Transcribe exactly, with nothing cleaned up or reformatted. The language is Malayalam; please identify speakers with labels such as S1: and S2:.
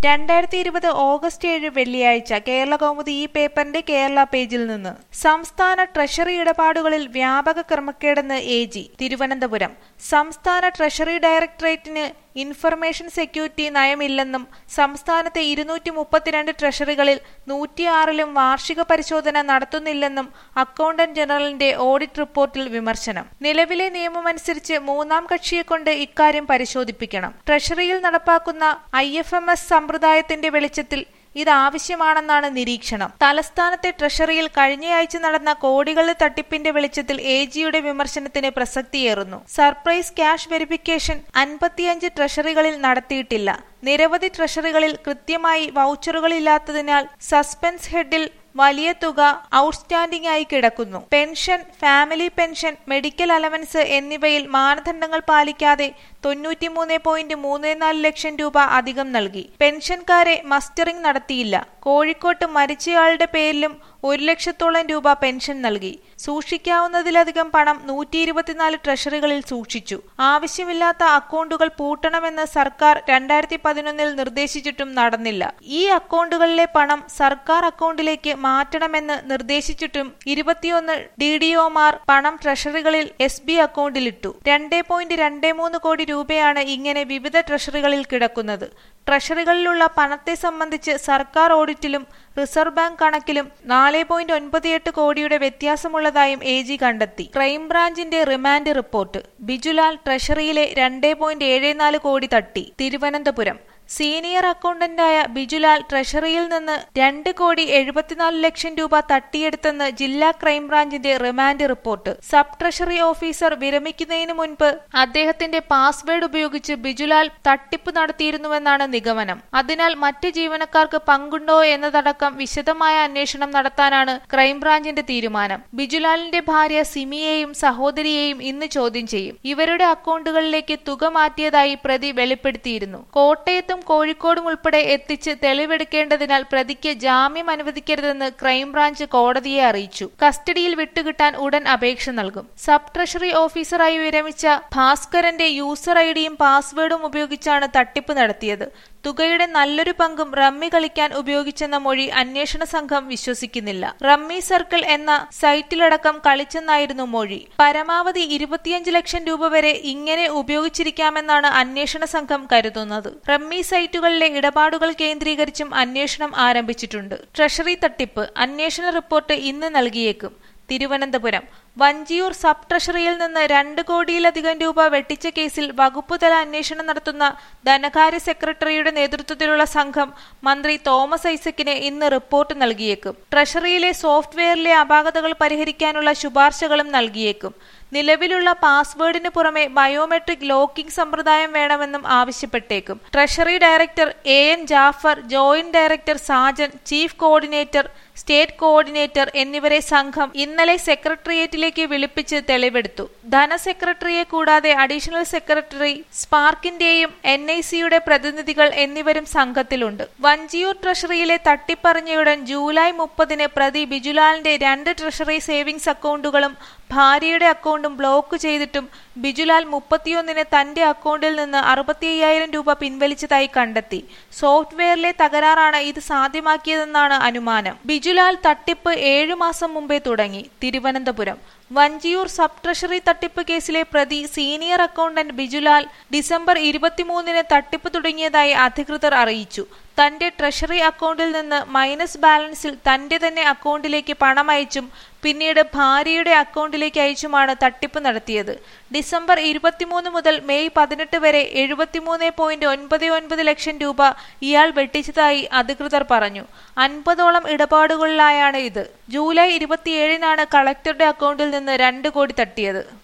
S1: രണ്ടായിരത്തി ഇരുപത് ഓഗസ്റ്റ് ഏഴ് വെള്ളിയാഴ്ച കേരളകൗമുദി ഈ പേപ്പറിന്റെ കേരള പേജിൽ നിന്ന് സംസ്ഥാന ട്രഷറി ഇടപാടുകളിൽ വ്യാപക ക്രമക്കേടെന്ന് എ ജി തിരുവനന്തപുരം. സംസ്ഥാന ട്രഷറി ഡയറക്ടറേറ്റിന് ഇൻഫർമേഷൻ സെക്യൂരിറ്റി നയമില്ലെന്നും സംസ്ഥാനത്തെ ഇരുന്നൂറ്റി മുപ്പത്തിരണ്ട് ട്രഷറികളിൽ നൂറ്റിയാറിലും വാർഷിക പരിശോധന നടത്തുന്നില്ലെന്നും അക്കൗണ്ടന്റ് ജനറലിന്റെ ഓഡിറ്റ് റിപ്പോർട്ടിൽ വിമർശനം. നിലവിലെ നിയമമനുസരിച്ച് മൂന്നാം കക്ഷിയെക്കൊണ്ട് ഇക്കാര്യം പരിശോധിപ്പിക്കണം. ട്രഷറിയിൽ നടപ്പാക്കുന്ന ഐ എഫ് എം എസ് സമ്പ്രദായത്തിന്റെ വെളിച്ചത്തിൽ ഇത് ആവശ്യമാണെന്നാണ് നിരീക്ഷണം. തലസ്ഥാനത്തെ ട്രഷറിയിൽ കഴിഞ്ഞയാഴ്ച നടന്ന കോടികളുടെ തട്ടിപ്പിന്റെ വെളിച്ചത്തിൽ എ ജിയുടെ വിമർശനത്തിന് പ്രസക്തിയേറുന്നു. സർപ്രൈസ് ക്യാഷ് വെരിഫിക്കേഷൻ അൻപത്തിയഞ്ച് ട്രഷറികളിൽ നടത്തിയിട്ടില്ല. നിരവധി ട്രഷറികളിൽ കൃത്യമായി വൗച്ചറുകളില്ലാത്തതിനാൽ സസ്പെൻസ് ഹെഡിൽ വലിയ തുക ഔട്ട്സ്റ്റാൻഡിംഗ് ആയി കിടക്കുന്നു. Pension, family pension, medical allowance എന്നിവയിൽ മാനദണ്ഡങ്ങൾ പാലിക്കാതെ തൊണ്ണൂറ്റിമൂന്ന് പോയിന്റ് മൂന്ന് നാല് ലക്ഷം രൂപ അധികം നൽകി. പെൻഷൻകാരെ മസ്റ്ററിംഗ് നടത്തിയില്ല. കോഴിക്കോട്ട് മരിച്ചയാളുടെ പേരിലും ഒരു ലക്ഷത്തോളം രൂപ പെൻഷൻ നൽകി. സൂക്ഷിക്കാവുന്നതിലധികം പണം നൂറ്റി ഇരുപത്തിനാല് ട്രഷറികളിൽ സൂക്ഷിച്ചു. ആവശ്യമില്ലാത്ത അക്കൗണ്ടുകൾ പൂട്ടണമെന്ന് സർക്കാർ രണ്ടായിരത്തി പതിനൊന്നിൽ നിർദ്ദേശിച്ചിട്ടും നടന്നില്ല. ഈ അക്കൗണ്ടുകളിലെ പണം സർക്കാർ അക്കൗണ്ടിലേക്ക് മാറ്റണമെന്ന് നിർദ്ദേശിച്ചിട്ടും ഇരുപത്തിയൊന്ന് ഡി ഡി ഒമാർ പണം ട്രഷറികളിൽ എസ് ബി അക്കൗണ്ടിലിട്ടു. രണ്ട് പോയിന്റ് രണ്ട് മൂന്ന് കോടി രൂപയാണ് ഇങ്ങനെ വിവിധ ട്രഷറികളിൽ കിടക്കുന്നത്. ട്രഷറികളിലുള്ള പണത്തെ സംബന്ധിച്ച് സർക്കാർ ഓഡിറ്റിലും റിസർവ് ബാങ്ക് കണക്കിലും നാല് പോയിന്റ് ഒൻപത് എട്ട് കോടിയുടെ വ്യത്യാസമുള്ളതായും എ ജി കണ്ടെത്തി. ക്രൈംബ്രാഞ്ചിന്റെ റിമാൻഡ് റിപ്പോർട്ട്. ബിജുലാൽ ട്രഷറിയിലെ രണ്ട് പോയിന്റ് ഏഴ് നാല് കോടി തട്ടി. തിരുവനന്തപുരം. സീനിയർ അക്കൗണ്ടന്റായ ബിജുലാൽ ട്രഷറിയിൽ നിന്ന് രണ്ട് കോടി എഴുപത്തിനാല് ലക്ഷം രൂപ തട്ടിയെടുത്തെന്ന് ജില്ലാ ക്രൈംബ്രാഞ്ചിന്റെ remand report. Sub treasury officer വിരമിക്കുന്നതിന് മുൻപ് അദ്ദേഹത്തിന്റെ പാസ്വേഡ് ഉപയോഗിച്ച് ബിജുലാൽ തട്ടിപ്പ് നടത്തിയിരുന്നുവെന്നാണ് നിഗമനം. അതിനാൽ മറ്റ് ജീവനക്കാർക്ക് പങ്കുണ്ടോ എന്നതടക്കം വിശദമായ അന്വേഷണം നടത്താനാണ് ക്രൈംബ്രാഞ്ചിന്റെ തീരുമാനം. ബിജുലാലിന്റെ ഭാര്യ സിമിയെയും സഹോദരിയെയും ഇന്ന് ചോദ്യം ചെയ്യും. ഇവരുടെ അക്കൗണ്ടുകളിലേക്ക് തുക മാറ്റിയതായി പ്രതി വെളിപ്പെടുത്തിയിരുന്നു. കോട്ടയത്ത് കോഴിക്കോടും ഉൾപ്പെടെ എത്തിച്ച് തെളിവെടുക്കേണ്ടതിനാൽ പ്രതിക്ക് ജാമ്യം അനുവദിക്കരുതെന്ന് ക്രൈംബ്രാഞ്ച് കോടതിയെ അറിയിച്ചു. കസ്റ്റഡിയിൽ വിട്ടുകിട്ടാൻ ഉടൻ അപേക്ഷ നൽകും. സബ് ട്രഷറി ഓഫീസറായി വിരമിച്ച ഭാസ്കരന്റെ യൂസർ ഐ ഡിയും പാസ്വേഡും ഉപയോഗിച്ചാണ് തട്ടിപ്പ് നടത്തിയത്. തുകയുടെ നല്ലൊരു പങ്കും റമ്മി കളിക്കാൻ ഉപയോഗിച്ചെന്ന മൊഴി അന്വേഷണ സംഘം വിശ്വസിക്കുന്നില്ല. റമ്മി സർക്കിൾ എന്ന സൈറ്റിലടക്കം കളിച്ചെന്നായിരുന്നു മൊഴി. പരമാവധി ഇരുപത്തിയഞ്ച് ലക്ഷം രൂപ വരെ ഇങ്ങനെ ഉപയോഗിച്ചിരിക്കാമെന്നാണ് അന്വേഷണ സംഘം കരുതുന്നത്. റമ്മി സൈറ്റുകളിലെ ഇടപാടുകൾ കേന്ദ്രീകരിച്ചും അന്വേഷണം ആരംഭിച്ചിട്ടുണ്ട്. ട്രഷറി തട്ടിപ്പ് അന്വേഷണ റിപ്പോർട്ട് ഇന്ന് നൽകിയേക്കും. തിരുവനന്തപുരം. വഞ്ചിയൂർ സബ് ട്രഷറിയിൽ നിന്ന് രണ്ട് കോടിയിലധികം രൂപ വെട്ടിച്ച കേസിൽ വകുപ്പുതല അന്വേഷണം നടത്തുന്ന ധനകാര്യ സെക്രട്ടറിയുടെ നേതൃത്വത്തിലുള്ള സംഘം മന്ത്രി തോമസ് ഐസക്കിന് ഇന്ന് റിപ്പോർട്ട് നൽകിയേക്കും. ട്രഷറിയിലെ സോഫ്റ്റ്വെയറിലെ അപാകതകൾ പരിഹരിക്കാനുള്ള ശുപാർശകളും നൽകിയേക്കും. നിലവിലുള്ള പാസ്വേഡിന് പുറമെ ബയോമെട്രിക് ലോക്കിംഗ് സമ്പ്രദായം വേണമെന്നും ആവശ്യപ്പെട്ടേക്കും. Treasury director A N Jafar, joint director Sajan, chief coordinator, state coordinator എന്നിവരെ സംഘം ഇന്നലെ സെക്രട്ടേറിയറ്റിലേക്ക് വിളിപ്പിച്ച് തെളിവെടുത്തു. ധനസെക്രട്ടറിയെ കൂടാതെ അഡീഷണൽ സെക്രട്ടറി, സ്പാർക്കിന്റെയും എൻ ഐ സിയുടെ പ്രതിനിധികൾ എന്നിവരും സംഘത്തിലുണ്ട്. വഞ്ചിയൂർ ട്രഷറിയിലെ തട്ടിപ്പറിഞ്ഞയുടൻ ജൂലൈ മുപ്പതിന് പ്രതി ബിജുലാലിന്റെ രണ്ട് ട്രഷറി സേവിങ്സ് അക്കൗണ്ടുകളും ഭാര്യയുടെ അക്കൗണ്ടും ബ്ലോക്ക് ചെയ്തിട്ടും ബിജുലാൽ മുപ്പത്തിയൊന്നിന് തന്റെ അക്കൗണ്ടിൽ നിന്ന് അറുപത്തി അയ്യായിരം രൂപ പിൻവലിച്ചതായി കണ്ടെത്തി. സോഫ്റ്റ്വെയറിലെ തകരാറാണ് ഇത് സാധ്യമാക്കിയതെന്നാണ് അനുമാനം. ബിജുലാൽ തട്ടിപ്പ് ഏഴു മാസം മുമ്പേ തുടങ്ങി. തിരുവനന്തപുരം. വഞ്ചിയൂർ സബ് ട്രഷറി തട്ടിപ്പ് കേസിലെ പ്രതി സീനിയർ അക്കൗണ്ടന്റ് ബിജുലാൽ ഡിസംബർ ഇരുപത്തിമൂന്നിന് തട്ടിപ്പ് തുടങ്ങിയതായി അധികൃതർ അറിയിച്ചു. തന്റെ ട്രഷറി അക്കൗണ്ടിൽ നിന്ന് മൈനസ് ബാലൻസിൽ തന്റെ തന്നെ അക്കൗണ്ടിലേക്ക് പണം അയച്ചും പിന്നീട് ഭാര്യയുടെ അക്കൗണ്ടിലേക്ക് അയച്ചുമാണ് തട്ടിപ്പ് നടത്തിയത്. ഡിസംബർ ഇരുപത്തിമൂന്ന് മുതൽ മെയ് പതിനെട്ട് വരെ എഴുപത്തിമൂന്ന് പോയിന്റ് ഒൻപത് ഒൻപത് ലക്ഷം രൂപ ഇയാൾ വെട്ടിച്ചതായി അധികൃതർ പറഞ്ഞു. അൻപതോളം ഇടപാടുകളിലായാണ് ഇത്. ജൂലൈ ഇരുപത്തിയേഴിനാണ് കളക്ടറുടെ അക്കൗണ്ടിൽ നിന്ന് രണ്ട് കോടി തട്ടിയത്.